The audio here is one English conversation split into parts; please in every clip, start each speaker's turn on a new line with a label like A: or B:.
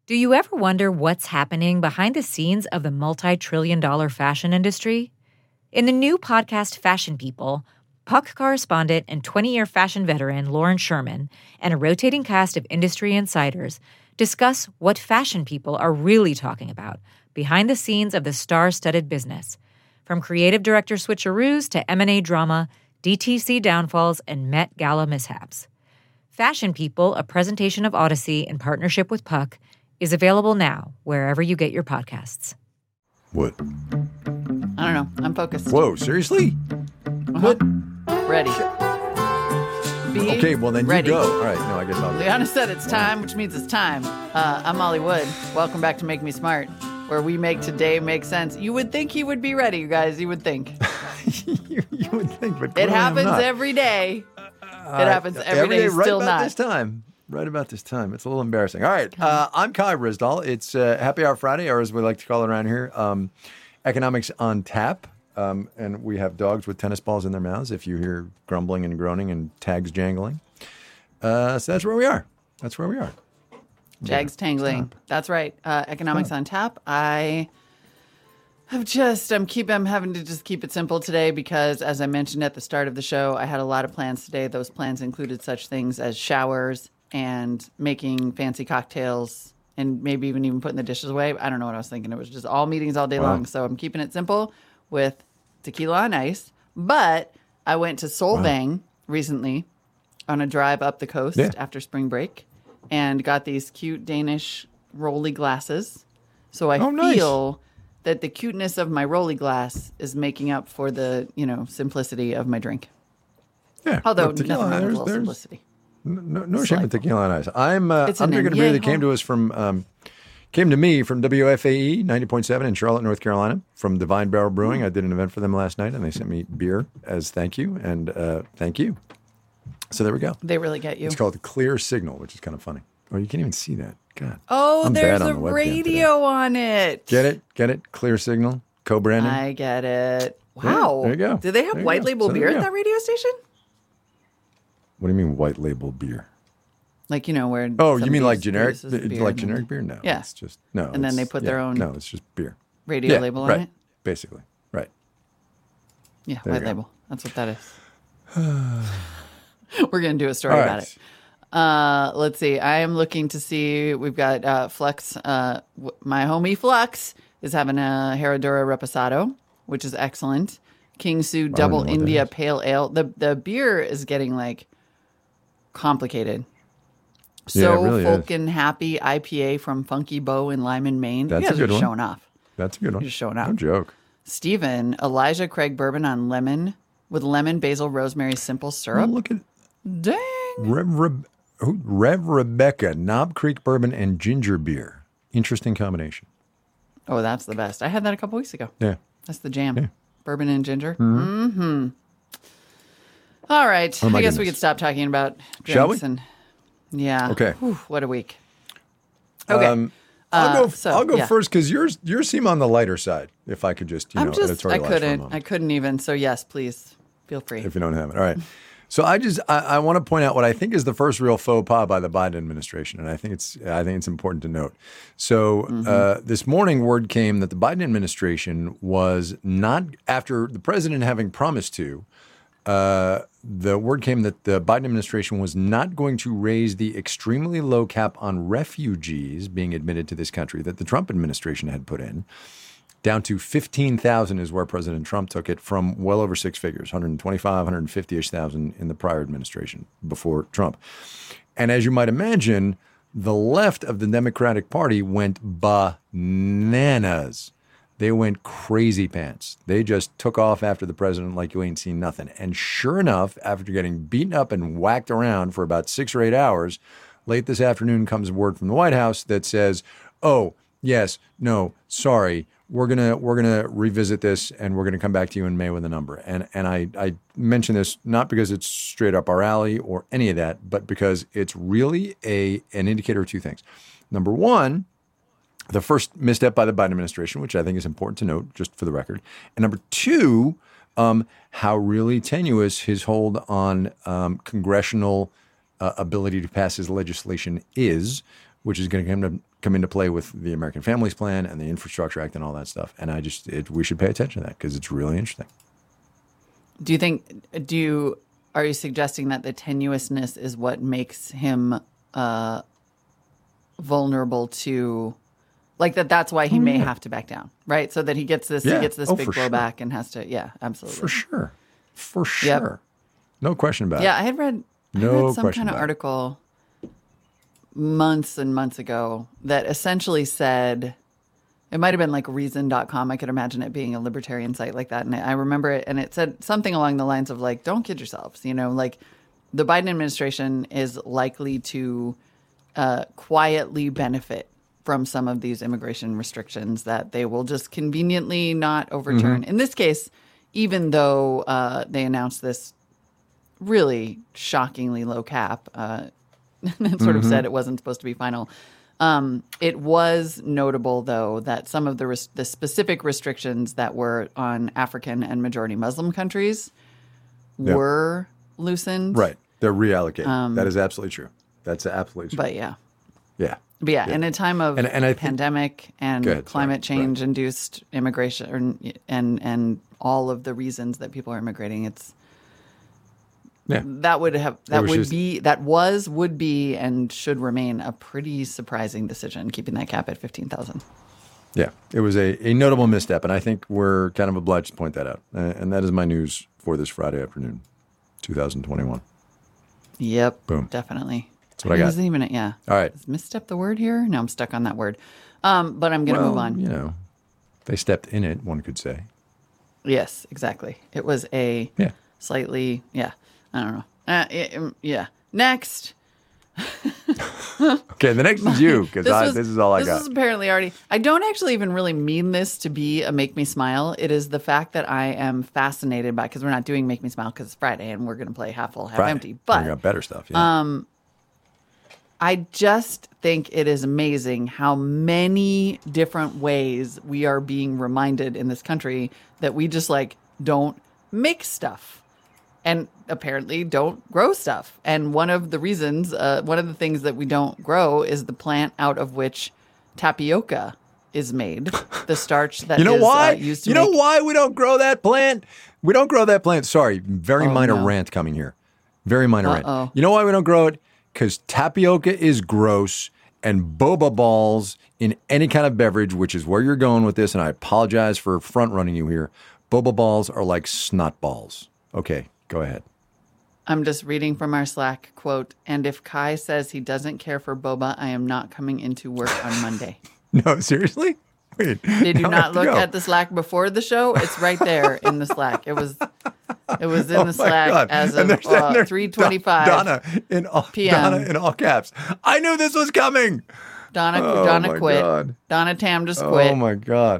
A: Do you ever wonder what's happening behind the scenes of the multi-trillion-dollar fashion industry? In the new podcast Fashion People, Puck correspondent and 20-year fashion veteran Lauren Sherman and a rotating cast of industry insiders discuss what fashion people are really talking about behind the scenes of the star-studded business, from creative director switcheroos to M&A drama, DTC downfalls, and Met Gala mishaps. Fashion People, a presentation of Odyssey in partnership with Puck, is available now wherever you get your podcasts.
B: What?
C: I don't know. I'm focused.
B: Whoa, seriously? What?
C: Ready.
B: Okay, well then
C: ready.
B: You go. All right, no, I guess I'll...
C: Liana said it's time, which means it's time. I'm Molly Wood. Welcome back to Make Me Smart, where we make today make sense. You would think he would be ready, you guys. You would think.
B: you would think, but
C: it happens every day. It happens every day.
B: Right
C: Still
B: about
C: not.
B: This time. Right about this time. It's a little embarrassing. All right. I'm Kai Ryssdal. It's Happy Hour Friday, or as we like to call it around here, Economics on Tap. And we have dogs with tennis balls in their mouths if you hear grumbling and groaning and tags jangling. So that's where we are. That's where we are.
C: Jags tangling.
B: Stop.
C: That's right. Economics on Tap. I'm having to just keep it simple today because, as I mentioned at the start of the show, I had a lot of plans today. Those plans included such things as showers and making fancy cocktails and maybe even putting the dishes away. I don't know what I was thinking. It was just all meetings all day long. So I'm keeping it simple with tequila on ice. But I went to Solvang recently on a drive up the coast after spring break and got these cute Danish rolly glasses. So I feel that the cuteness of my rolly glass is making up for the, simplicity of my drink.
B: Yeah.
C: Although nothing wrong with a little simplicity.
B: No shame in tequila on ice. I'm drinking a beer that came to us came to me from WFAE 90.7 in Charlotte, North Carolina, from Divine Barrel Brewing. I did an event for them last night, and they sent me beer as thank you, and thank you. So there we go.
C: They really get you.
B: It's called Clear Signal, which is kind of funny. Oh, you can't even see that. God.
C: Oh, there's a radio on it.
B: Get it? Clear Signal, co-branding.
C: I get it. Wow.
B: Yeah, there you go.
C: Do they have white label beer at that radio station?
B: What do you mean white label beer?
C: Like, where...
B: Oh, you mean like generic
C: beer
B: generic beer? No.
C: Yeah.
B: It's just... No.
C: And then they put their own...
B: No, it's just beer.
C: Radio label on it?
B: Basically. Right.
C: Yeah, white label. That's what that is. We're going to do a story about it. Let's see. I am looking to see... We've got Flux. My homie Flux is having a Herradura Reposado, which is excellent. King Su Double India Pale Ale. The beer is getting, complicated. So
B: really
C: Folkin' Happy IPA from Funky Bow in Lyman, Maine.
B: That's
C: you guys
B: a good
C: are
B: one.
C: showing off.
B: That's a good one.
C: You're just showing off.
B: No joke.
C: Steven, Elijah Craig Bourbon on lemon with lemon, basil, rosemary, simple syrup.
B: Oh, look at
C: Dang.
B: Rev Rebecca, Knob Creek Bourbon and ginger beer. Interesting combination.
C: Oh, that's the best. I had that a couple weeks ago.
B: Yeah.
C: That's the jam.
B: Yeah.
C: Bourbon and ginger. Mm-hmm. All right.
B: Oh,
C: I guess
B: goodness.
C: we could stop talking about drinks.
B: Shall we?
C: Yeah.
B: Okay.
C: Whew, what a week. Okay.
B: I'll go
C: yeah.
B: first because yours seem on the lighter side. If I could just editorialize for a moment.
C: I couldn't even. So yes, please feel free.
B: If you don't have it. All right. So I want to point out what I think is the first real faux pas by the Biden administration, and I think it's important to note. So this morning, word came that the Biden administration was not, after the president having promised to, the word came that the Biden administration was not going to raise the extremely low cap on refugees being admitted to this country that the Trump administration had put in. Down to 15,000 is where President Trump took it from well over six figures, 125, 150-ish thousand in the prior administration before Trump. And as you might imagine, the left of the Democratic Party went bananas. They went crazy pants. They just took off after the president like you ain't seen nothing. And sure enough, after getting beaten up and whacked around for about 6 or 8 hours, late this afternoon comes word from the White House that says, oh, yes, no, sorry, we're gonna revisit this and we're gonna come back to you in May with a number. And I mention this not because it's straight up our alley or any of that, but because it's really an indicator of two things. Number one, the first misstep by the Biden administration, which I think is important to note, just for the record. And number two, how really tenuous his hold on congressional ability to pass his legislation is, which is going to come into play with the American Families Plan and the Infrastructure Act and all that stuff. And we should pay attention to that because it's really interesting.
C: Are you suggesting that the tenuousness is what makes him vulnerable to, like that's why he may have to back down, right? So that he gets this big blowback and has to, absolutely.
B: For sure. No question about it.
C: Yeah, I had read some kind of article months and months ago that essentially said, it might have been like reason.com. I could imagine it being a libertarian site like that. And I remember it, and it said something along the lines of like, don't kid yourselves. Like the Biden administration is likely to quietly benefit from some of these immigration restrictions that they will just conveniently not overturn. In this case, even though they announced this really shockingly low cap, and sort of said it wasn't supposed to be final. It was notable, though, that some of the specific restrictions that were on African and majority Muslim countries were loosened.
B: Right. They're reallocated. That is absolutely true. That's absolutely true.
C: But yeah, in a time of
B: and I think,
C: pandemic and climate change induced immigration and all of the reasons that people are immigrating, would be and should remain a pretty surprising decision, keeping that cap at 15,000.
B: Yeah, it was a notable misstep, and I think we're kind of obliged to point that out. And that is my news for this Friday afternoon, 2021.
C: Yep.
B: Boom.
C: Definitely.
B: That's what I got.
C: All
B: right.
C: Is misstep the word here? No, I'm stuck on that word. But I'm going to move on.
B: They stepped in it, one could say.
C: Yes, exactly. It was a slightly, I don't know. Next.
B: Okay, the next is you, because this is all I got.
C: This is apparently already... I don't actually even really mean this to be a Make Me Smile. It is the fact that I am fascinated by... Because we're not doing Make Me Smile because it's Friday, and we're going to play Half Full, Half Empty. But
B: we got better stuff, yeah.
C: I just think it is amazing how many different ways we are being reminded in this country that we just, don't make stuff. And apparently don't grow stuff. And one of the reasons, one of the things that we don't grow is the plant out of which tapioca is made. The starch that is used to make...
B: why we don't grow that plant? We don't grow that plant. Sorry, very minor rant coming here. Very minor rant. You know why we don't grow it? Because tapioca is gross, and boba balls in any kind of beverage, which is where you're going with this, and I apologize for front-running you here, boba balls are like snot balls. Okay. Go ahead.
C: I'm just reading from our Slack quote. And if Kai says he doesn't care for boba, I am not coming into work on Monday.
B: No, seriously? Wait.
C: Did you not look at the Slack before the show? It's right there in the Slack. It was in the Slack
B: God.
C: as of 3:25
B: Donna in all caps. I knew this was coming.
C: Donna quit.
B: God.
C: Donna Tam just quit.
B: Oh my God.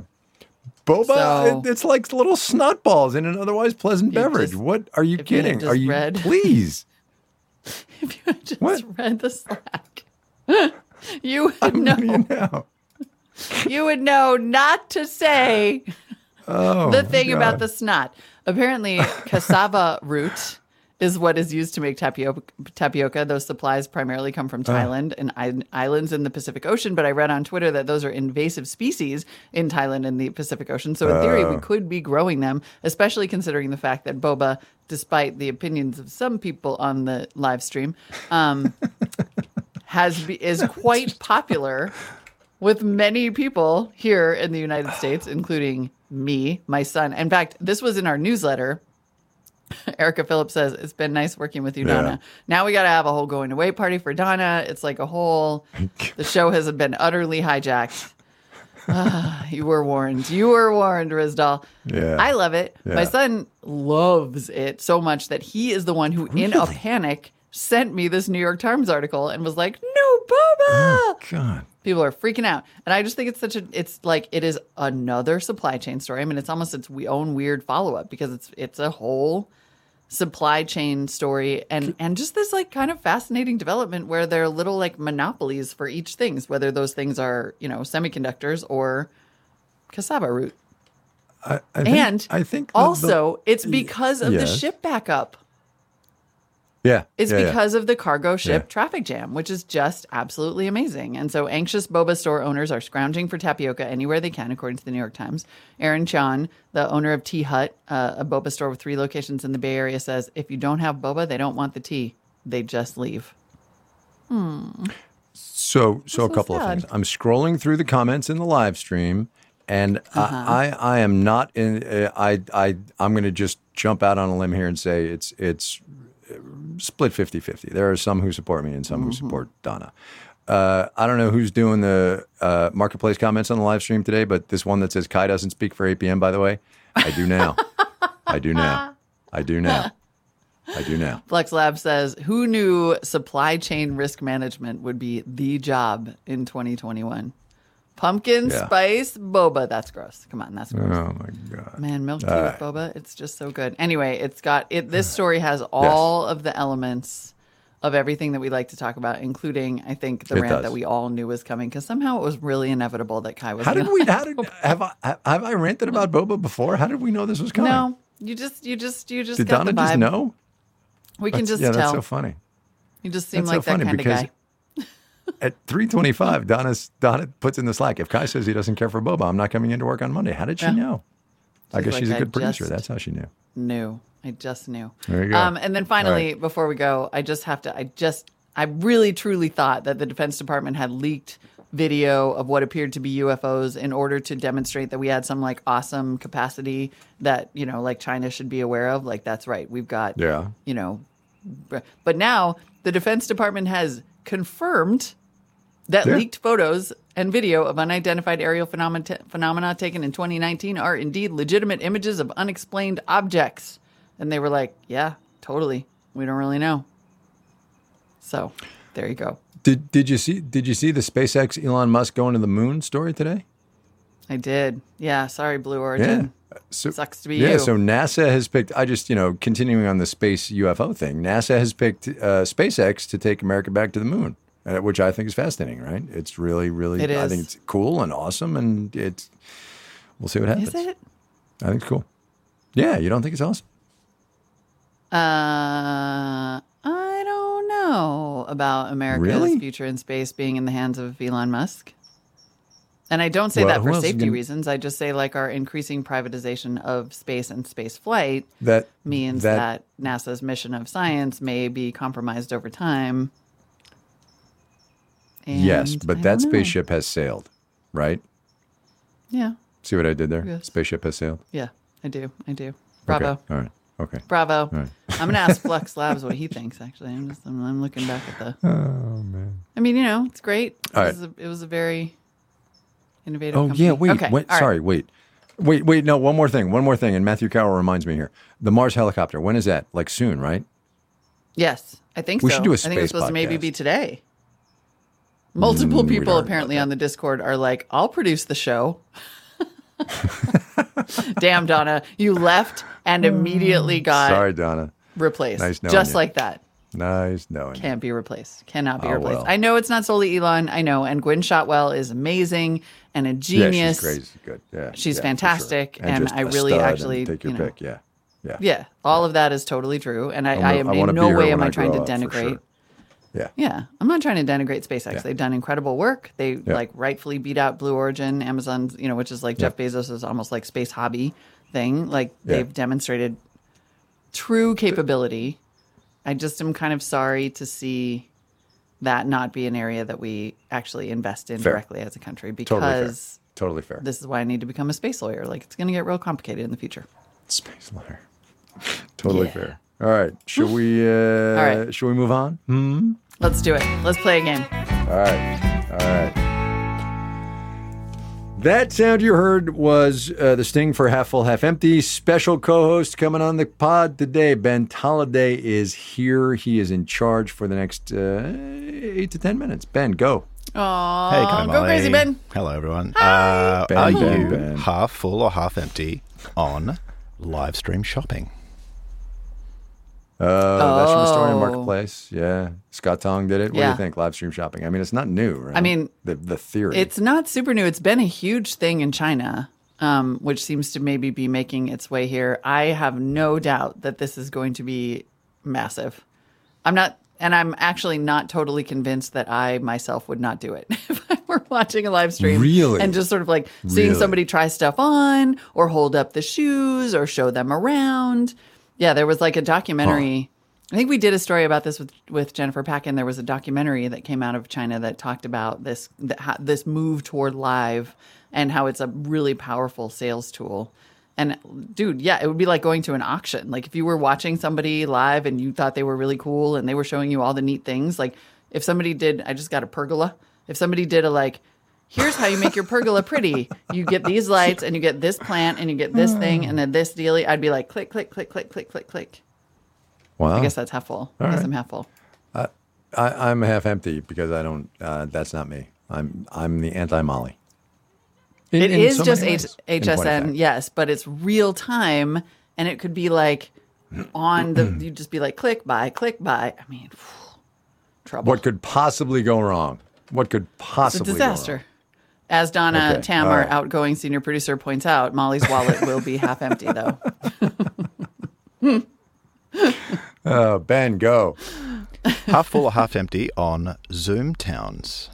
B: Boba, it's like little snot balls in an otherwise pleasant beverage. What are you kidding? Are you please?
C: If you had just read the Slack, you would know. You would know not to say the thing about the snot. Apparently, cassava root is what is used to make tapioca. Those supplies primarily come from Thailand and islands in the Pacific Ocean. But I read on Twitter that those are invasive species in Thailand and the Pacific Ocean. So in theory, we could be growing them, especially considering the fact that boba, despite the opinions of some people on the live stream, is quite popular with many people here in the United States, including me, my son. In fact, this was in our newsletter. Erica Phillips says, it's been nice working with you, Donna. Now we got to have a whole going away party for Donna. It's like a whole, the show has been utterly hijacked. You were warned. You were warned, Rizdal.
B: Yeah.
C: I love it.
B: Yeah.
C: My son loves it so much that he is the one who, in a panic, sent me this New York Times article and was like, no, Boba.
B: Oh, God.
C: People are freaking out. And I just think it is another supply chain story. I mean, it's almost its own weird follow-up because it's a whole supply chain story and just this kind of fascinating development where there are little monopolies for each things, whether those things are, semiconductors or cassava root.
B: I think
C: also it's because of the ship backup.
B: Yeah.
C: is
B: yeah,
C: because of the cargo ship
B: Yeah.
C: traffic jam, which is just absolutely amazing. And so anxious boba store owners are scrounging for tapioca anywhere they can, according to the New York Times. Aaron Chan, the owner of Tea Hut, a boba store with 3 locations in the Bay Area, says if you don't have boba, they don't want the tea. They just leave.
B: So a
C: so
B: couple of
C: sad.
B: things. I'm scrolling through the comments in the live stream, and I am not in. I'm going to just jump out on a limb here and say it's split 50-50. There are some who support me and some who support Donna. I don't know who's doing the marketplace comments on the live stream today, but this one that says Kai doesn't speak for APM, by the way, I do now. I do now. I do now. I do now.
C: Flex Lab says, who knew supply chain risk management would be the job in 2021? Pumpkin
B: Yeah.
C: spice boba. That's gross. Come on, that's gross.
B: Oh my God.
C: Man, milk tea with boba. It's just so good. Anyway, it's got it. This story has all of the elements of everything that we like to talk about, including, I think, the
B: It
C: rant
B: does.
C: that we all knew was coming because somehow it was really inevitable that Kai was.
B: Have
C: gonna-
B: I ranted about boba before? How did we know this was coming?
C: No, you just
B: Did
C: got
B: Donna
C: the vibe.
B: just know?
C: We can just
B: That's
C: tell.
B: so funny.
C: You just seem
B: That's
C: like
B: so funny
C: that kind of
B: because
C: guy.
B: at 3:25, Donna puts in the Slack. If Kai says he doesn't care for boba, I'm not coming into work on Monday. How did she know? I guess
C: like,
B: she's a
C: I
B: good producer.
C: just-
B: That's how she knew.
C: Knew. I just knew.
B: There you go.
C: And then finally, before we go, I really truly thought that the Defense Department had leaked video of what appeared to be UFOs in order to demonstrate that we had some like awesome capacity that, like China should be aware of. Like, that's right. We've got,
B: Yeah.
C: But now the Defense Department has confirmed that
B: Yeah.
C: leaked photos and video of unidentified aerial phenomena taken in 2019 are indeed legitimate images of unexplained objects. And they were like, yeah, totally. We don't really know. So there you go.
B: Did you see the SpaceX Elon Musk going to the moon story today?
C: I did. Yeah. Sorry, Blue Origin.
B: So,
C: Sucks to be
B: yeah,
C: you.
B: so NASA has picked, continuing on the space UFO thing, NASA has picked SpaceX to take America back to the moon, which I think is fascinating, right? It's really, really,
C: It
B: I
C: is.
B: think it's cool and awesome, and we'll see what happens.
C: Is it?
B: I think it's cool. Yeah, you don't think it's awesome?
C: I don't know about America's
B: Really?
C: future in space being in the hands of Elon Musk. And I don't say
B: Well,
C: that
B: who
C: for
B: else is
C: safety
B: gonna-
C: reasons. I just say like our increasing privatization of space and space flight
B: That
C: means that NASA's mission of science may be compromised over time. And
B: yes,
C: I
B: but that
C: don't know.
B: spaceship has sailed, right?
C: Yeah,
B: See what I did there?
C: Yes.
B: Spaceship has sailed.
C: yeah, I do. Bravo.
B: Okay. All right. Okay.
C: Bravo.
B: right.
C: I'm going to ask Flex Labs what he thinks, actually. I'm looking back at the.
B: Oh man.
C: I mean, it's great.
B: All right.
C: It was a very innovative
B: Oh
C: company.
B: yeah. Wait.
C: Okay.
B: Wait.
C: all right.
B: Sorry. Wait. No. One more thing. And Matthew Cowell reminds me here. The Mars helicopter. When is that? Like soon, right?
C: Yes, I think
B: We
C: so.
B: should do a
C: I think it's
B: space
C: supposed to maybe
B: podcast.
C: be today. Multiple
B: we'd
C: people
B: already
C: apparently
B: about
C: on the Discord are like, I'll produce the show. Damn, Donna, you left and immediately got
B: Sorry, Donna.
C: replaced.
B: Nice knowing
C: Just
B: you.
C: like that.
B: Nice knowing.
C: Can't be replaced. Cannot be
B: Oh,
C: replaced.
B: well.
C: I know it's not solely Elon. I know. And Gwen Shotwell is amazing and a
B: Yeah,
C: genius.
B: she's crazy. Good. Yeah.
C: She's
B: yeah, for
C: fantastic,
B: sure.
C: and
B: just
C: I
B: a
C: really
B: stud and
C: actually,
B: take your pick. Yeah. Yeah.
C: Yeah, all of that is totally true. And I am
B: I
C: in
B: wanna
C: no
B: be her
C: way
B: when
C: am I
B: I
C: trying to
B: grow up, for
C: denigrate.
B: sure. Yeah.
C: Yeah, I'm not trying to denigrate SpaceX.
B: Yeah.
C: They've done incredible work. They like rightfully beat out Blue Origin, Amazon's, which is like Jeff Bezos' almost like space hobby thing. Like they've demonstrated true capability. I just am kind of sorry to see that not be an area that we actually invest in
B: Fair.
C: directly as a country
B: Totally fair.
C: because
B: Totally fair.
C: this is why I need to become a space lawyer. Like it's going to get real complicated in the future.
B: Space lawyer. Totally
C: Yeah.
B: fair. All right. Should we?
C: right.
B: Should we move on?
C: Let's do it. Let's play a game.
B: All right. All right. That sound you heard was the sting for Half Full, Half Empty. Special co-host coming on the pod today. Ben Tolliday is here. He is in charge for the next 8 to 10 minutes. Ben, go.
C: Aw,
D: Hey, Kai
C: go
D: Molly.
C: crazy, Ben.
D: Hello, everyone.
B: Ben,
D: are
B: Ben,
D: you
B: Ben.
D: half full or half empty on live stream shopping?
B: That's from the story in
C: Oh.
B: Marketplace. Yeah. Scott Tong did it. What do
C: Yeah.
B: you think? Live stream shopping. I mean, it's not new, right?
C: I mean,
B: the theory.
C: It's not super new. It's been a huge thing in China, which seems to maybe be making its way here. I have no doubt that this is going to be massive. I'm actually not totally convinced that I myself would not do it if I were watching a live stream.
B: Really?
C: And just sort of like seeing somebody try stuff on or hold up the shoes or show them around. Yeah, there was like a documentary. I think we did a story about this with Jennifer Packin. There was a documentary that came out of China that talked about this move toward live and how it's a really powerful sales tool. And dude, yeah, it would be like going to an auction. Like if you were watching somebody live and you thought they were really cool and they were showing you all the neat things. Like if somebody did, I just got a pergola. If somebody did a like, here's how you make your pergola pretty. You get these lights and you get this plant and you get this thing and then this dealie. I'd be like, click, click, click, click, click, click, click.
B: Wow.
C: I guess that's half full. I guess I'm half full.
B: I'm half empty because I don't. That's not me. I'm the anti-Molly.
C: It is
B: so
C: just
B: many ways, in point of
C: HSN,
B: fact.
C: yes, but it's real time, and it could be like on the. You just be like click buy. I mean, trouble.
B: What could possibly go wrong? What could
C: It's a
B: possibly
C: disaster. As Donna
B: Okay,
C: Tam,
B: all
C: our
B: right.
C: outgoing senior producer, points out, Molly's wallet will be half empty though.
B: go wrong? Ben, go.
D: Half full or half empty on Zoom towns.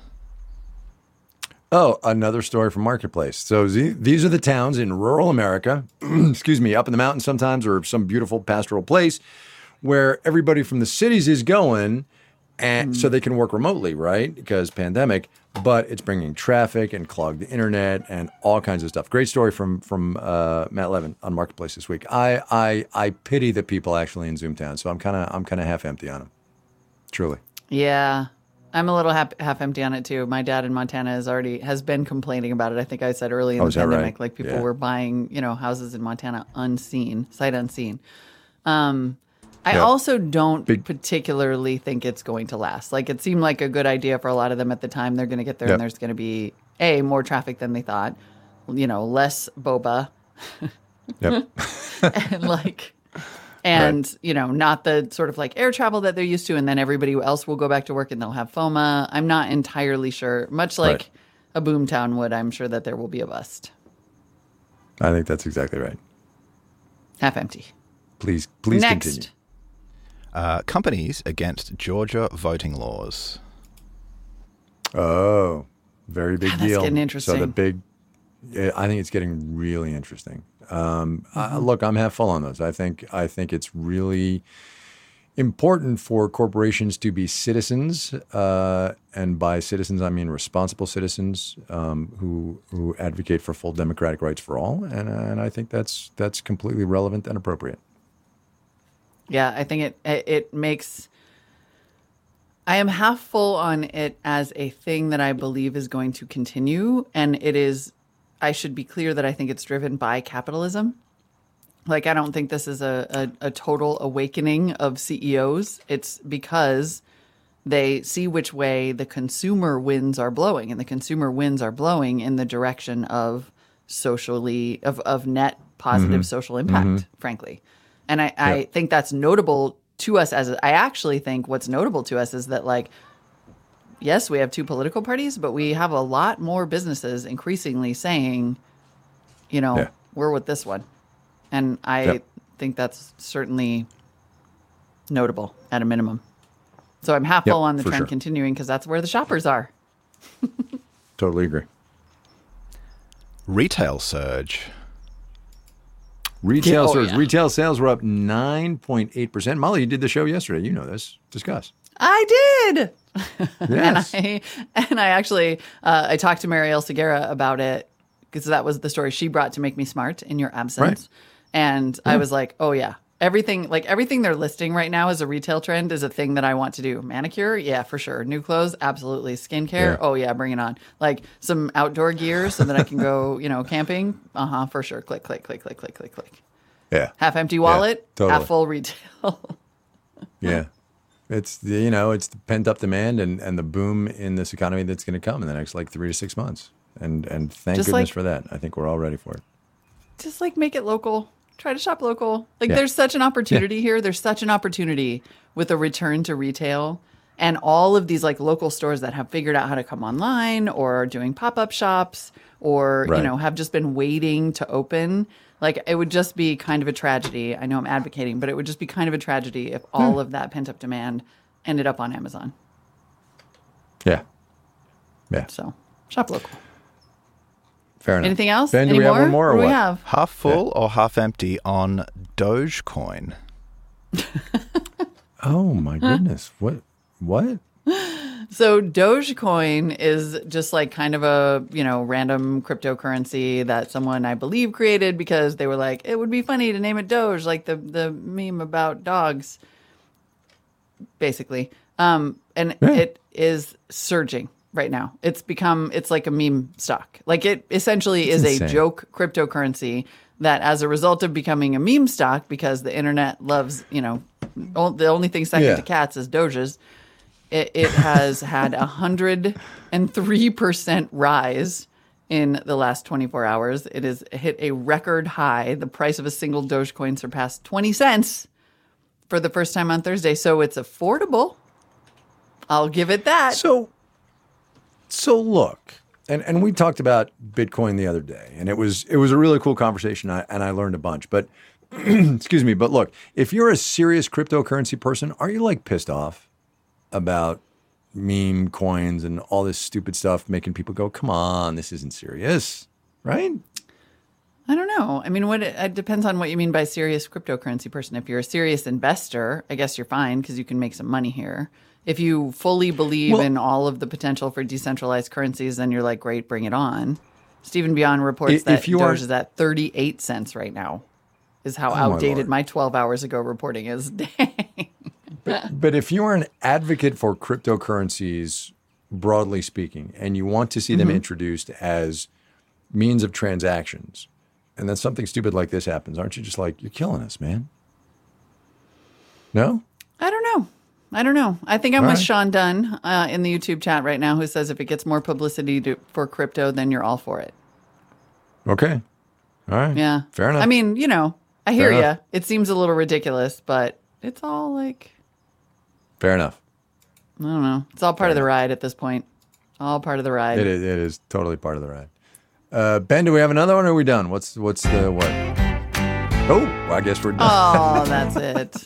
B: Oh, another story from Marketplace. So these are the towns in rural America, excuse me, up in the mountains sometimes or some beautiful pastoral place where everybody from the cities is going and so they can work remotely, right? Because pandemic, but it's bringing traffic and clogged the internet and all kinds of stuff. Great story from Matt Levin on Marketplace this week. I pity the people actually in Zoomtown, so I'm kind of half empty on them. Truly.
C: Yeah. I'm a little half empty on it too. My dad in Montana has been complaining about it. I think I said early in the
B: is that
C: pandemic,
B: right?
C: like people
B: Yeah.
C: were buying, houses in Montana sight unseen. I also don't particularly think it's going to last. Like it seemed like a good idea for a lot of them at the time. They're going to get there and there's going to be more traffic than they thought, less boba
B: Yep.
C: and not the sort of like air travel that they're used to. And then everybody else will go back to work and they'll have FOMA. I'm not entirely sure. Much like a boomtown would, I'm sure that there will be a bust.
B: I think that's exactly right.
C: Half empty.
B: Please
C: Next.
B: continue.
D: Companies against Georgia voting laws.
B: Oh, very big
C: That's
B: deal.
C: getting interesting.
B: So I think it's getting really interesting. Look, I'm half full on those. I think it's really important for corporations to be citizens, and by citizens I mean responsible citizens who advocate for full democratic rights for all. And I think that's completely relevant and appropriate.
C: Yeah, I think it makes. I am half full on it as a thing that I believe is going to continue, and it is. I should be clear that I think it's driven by capitalism. Like, I don't think this is a total awakening of CEOs. It's because they see which way the consumer winds are blowing, and the consumer winds are blowing in the direction of of net positive social impact, frankly. And I think that's notable to us I actually think what's notable to us is that, like, yes, we have two political parties, but we have a lot more businesses increasingly saying, we're with this one. And I think that's certainly notable at a minimum. So I'm half full on the trend continuing because that's where the shoppers are.
B: Totally agree.
D: Retail surge.
B: Retail
C: Oh,
B: surge.
C: yeah.
B: Retail sales were up 9.8%. Molly, you did the show yesterday. You know this. Discuss.
C: I did.
B: Yes.
C: And I actually, I talked to Marielle Segura about it because that was the story she brought to Make Me Smart in your absence.
B: Right.
C: And I was like, oh yeah, everything they're listing right now as a retail trend is a thing that I want to do. Manicure, yeah, for sure. New clothes, absolutely. Skincare,
B: Yeah.
C: oh yeah, bring it on. Like some outdoor gear so that I can go, camping. For sure. Click, click, click, click, click, click, click.
B: Yeah.
C: Half empty wallet,
B: totally.
C: half full retail.
B: Yeah. It's it's the pent up demand and the boom in this economy that's going to come in the next 3 to 6 months. And thank
C: Just
B: goodness for that. I think we're all ready for it.
C: Just make it local. Try to shop local. There's such an opportunity here. There's such an opportunity with a return to retail and all of these local stores that have figured out how to come online or are doing pop-up shops or,
B: Right.
C: Have just been waiting to open. It would just be kind of a tragedy. I know I'm advocating, but it would just be kind of a tragedy if all of that pent-up demand ended up on Amazon.
B: Yeah.
C: So shop local.
B: Fair enough.
C: Anything else?
B: Ben, do
C: Any
B: we have one more or
C: What do
B: what?
C: we have?
D: Half full or half empty on Dogecoin?
B: Oh my goodness. What?
C: So Dogecoin is just like kind of a, random cryptocurrency that someone I believe created because they were like, it would be funny to name it Doge, like the meme about dogs, basically. It is surging right now. It's like a meme stock. Like it essentially is
B: insane.
C: a joke cryptocurrency that as a result of becoming a meme stock, because the internet loves, the only thing second to cats is Doges. It has had 103% rise in the last 24 hours. It has hit a record high. The price of a single Dogecoin surpassed 20 cents for the first time on Thursday. So it's affordable. I'll give it that.
B: So look, and we talked about Bitcoin the other day, and it was a really cool conversation, and I learned a bunch. But excuse me, but look, if you're a serious cryptocurrency person, are you like pissed off about meme coins and all this stupid stuff making people go, come on, this isn't serious, right?
C: I don't know. I mean, it depends on what you mean by serious cryptocurrency person. If you're a serious investor, I guess you're fine because you can make some money here. If you fully believe in all of the potential for decentralized currencies, then you're like, great, bring it on. Stephen Beyond reports that Doge is at 38 cents right now, is how outdated my 12 hours ago reporting is. Dang.
B: But if you are an advocate for cryptocurrencies, broadly speaking, and you want to see them introduced as means of transactions, and then something stupid like this happens, aren't you just like, you're killing us, man? No?
C: I don't know. I think I'm with Sean Dunn in the YouTube chat right now, who says if it gets more publicity for crypto, then you're all for it.
B: Okay. All right.
C: Yeah.
B: Fair enough.
C: I mean, I hear you. It seems a little ridiculous, but it's all like...
B: Fair enough.
C: I don't know. It's all part of the ride at this point. All part of the ride.
B: It is totally part of the ride. Ben, do we have another one or are we done? What's the what? Oh, well, I guess we're done.
C: Oh, that's it.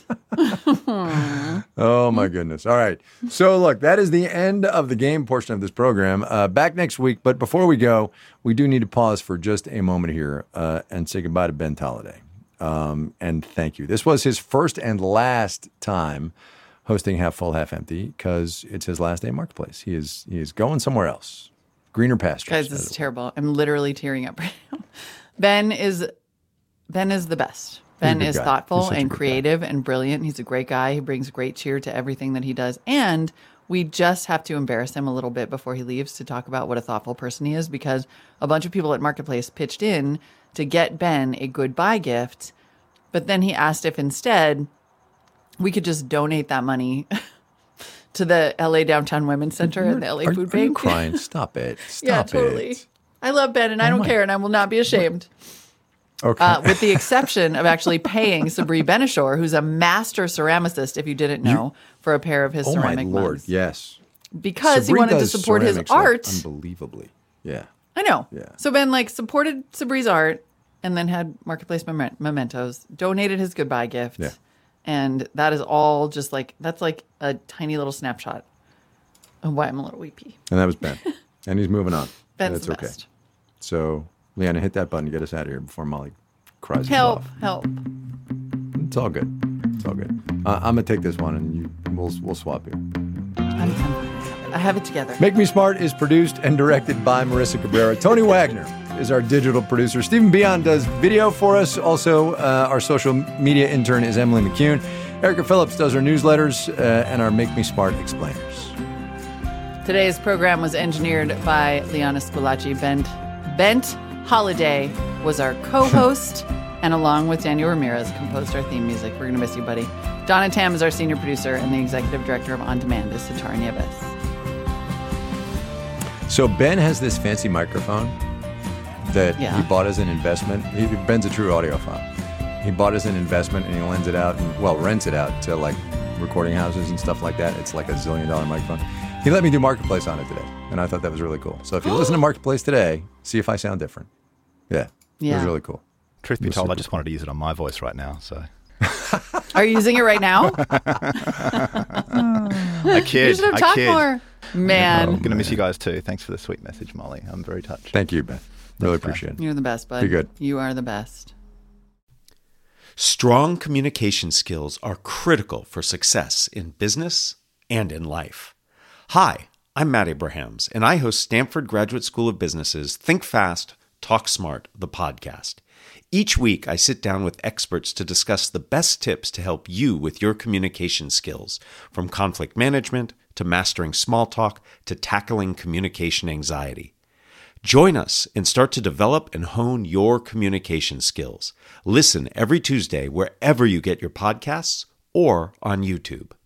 B: Oh, my goodness. All right. So, look, that is the end of the game portion of this program. Back next week. But before we go, we do need to pause for just a moment here and say goodbye to Ben Tolliday. And thank you. This was his first and last time hosting Half Full, Half Empty because it's his last day at Marketplace. He is going somewhere else. Greener pastures.
C: Guys, this is terrible. I'm literally tearing up right now. Ben is the best. Ben is thoughtful and creative and brilliant. He's a great guy. He brings great cheer to everything that he does. And we just have to embarrass him a little bit before he leaves to talk about what a thoughtful person he is, because a bunch of people at Marketplace pitched in to get Ben a goodbye gift. But then he asked if instead we could just donate that money to the LA Downtown Women's Center and the LA Food Bank.
B: Are you crying? Stop it.
C: Yeah, totally. I love Ben and I don't care and I will not be ashamed.
B: Okay.
C: With the exception of actually paying Sabri Benishore, who's a master ceramicist, if you didn't know, for a pair of his ceramic
B: Oh, my Lord.
C: mugs.
B: Yes.
C: Because
B: Sabri
C: he wanted to
B: does
C: support his
B: ceramics,
C: art.
B: Unbelievably. Yeah.
C: I know.
B: Yeah.
C: So Ben supported Sabri's art and then had Marketplace mementos, donated his goodbye gift.
B: Yeah.
C: And that is all just that's like a tiny little snapshot of why I'm a little weepy.
B: And that was Ben. And he's moving on.
C: Ben's
B: That's
C: the
B: okay.
C: best.
B: So, Leanna, hit that button to get us out of here before Molly cries.
C: Help.
B: It's all good. It's all good. I'm going to take this one and we'll swap here.
C: I have it together.
B: Make Me Smart is produced and directed by Marissa Cabrera. Tony Wagner is our digital producer. Stephen Beyond does video for us. Also, our social media intern is Emily McCune. Erica Phillips does our newsletters and our Make Me Smart explainers.
C: Today's program was engineered by Liana Squillaci. Bent Holiday was our co-host, and along with Daniel Ramirez, composed our theme music. We're going to miss you, buddy. Donna Tam is our senior producer, and the executive director of On Demand is Sitar Nieves.
B: So Ben has this fancy microphone that
C: Yeah.
B: he bought as an investment. Ben's a true audiophile. He bought as an investment and he rents it out to like recording houses and stuff like that. It's like $1 zillion microphone. He let me do Marketplace on it today, and I thought that was really cool. So if you listen to Marketplace today, see if I sound different. Yeah. It was really cool.
D: Truth be told, I just wanted to use it on my voice right now. So,
C: Are you using it right now?
D: I kid.
C: You should have
D: I
C: talked
D: kid.
C: more. Man,
D: I'm going to miss you guys too. Thanks for the sweet message, Molly. I'm very touched.
B: Thank you, Ben. Really appreciate it.
C: you're the best, bud.
B: Be good.
C: You are the best.
E: Strong communication skills are critical for success in business and in life. Hi, I'm Matt Abrahams, and I host Stanford Graduate School of Business's Think Fast, Talk Smart, the podcast. Each week, I sit down with experts to discuss the best tips to help you with your communication skills, from conflict management to mastering small talk to tackling communication anxiety. Join us and start to develop and hone your communication skills. Listen every Tuesday wherever you get your podcasts or on YouTube.